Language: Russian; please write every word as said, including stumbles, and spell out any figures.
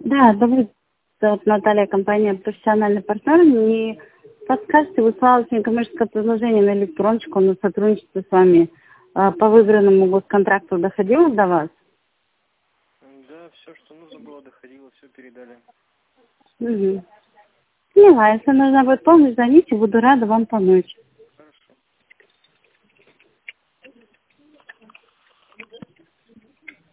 Да, добрый зовут Наталья, компания «Профессиональный партнер». Не подскажете, высылалось мне коммерческое предложение на электроночку на сотрудничество с вами а, по выигранному госконтракту. Доходило до вас? Да, все, что нужно было, доходило, все передали. Угу. Поняла, если нужна будет помощь, звоните, буду рада вам помочь.